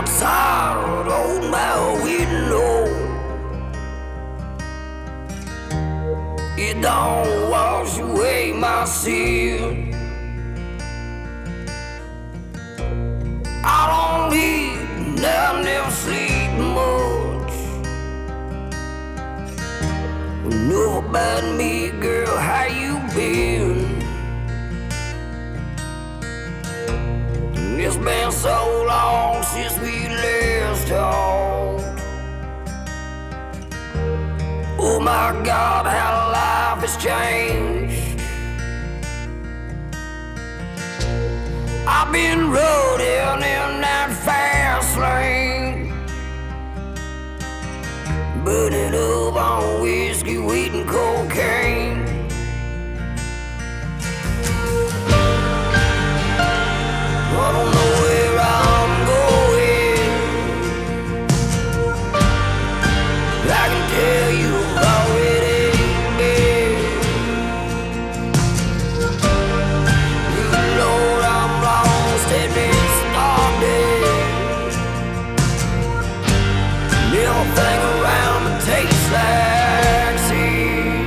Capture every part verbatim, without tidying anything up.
outside on my window. It don't wash away my sin. I don't eat, I never sleep much. Know about me, girl, how you been? It's been so long since we last talked. Oh my God, how life has changed. I've been rolling in that fast lane, burning up on whiskey, weed, and cocaine. I don't know where I'm going. I can tell you've already been. You Lord, I'm lost and started. Everything around me tastes like sin.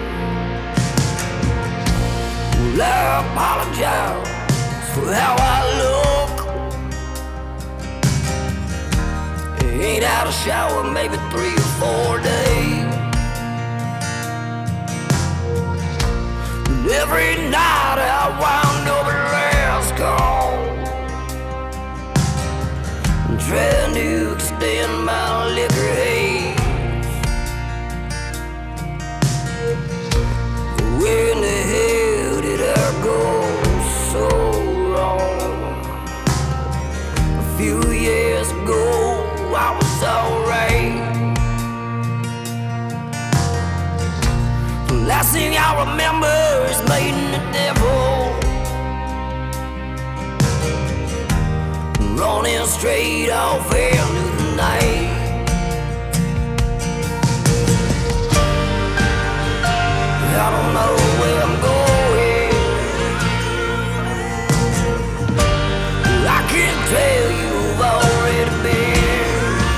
Well, I apologize for how I look. Ain't out of shower maybe three or four days. And every night I wound up at last call, trying to extend my liquor haze. Where in the hell did I go so wrong? A few years ago I was alright. The last thing I remember is meeting the devil, running straight off into the night. I don't know where I'm going. I can tell you've already been.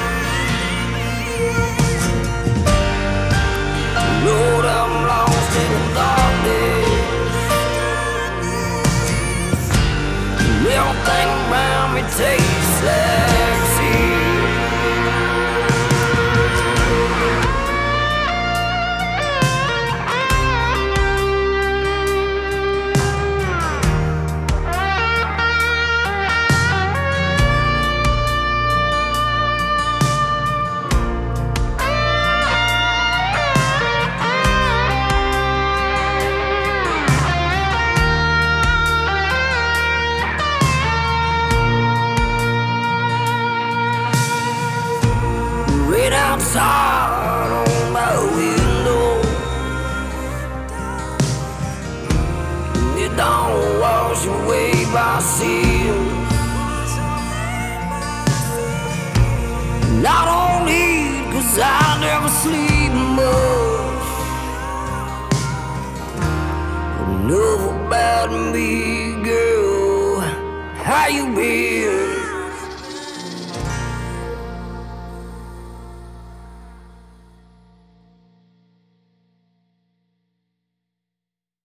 Lord, I'm lost in the darkness. Everything around me tastes like sin. Outside on my window, it don't wash away my sins. I don't eat cause I never sleep much. Enough about me, girl, how you been?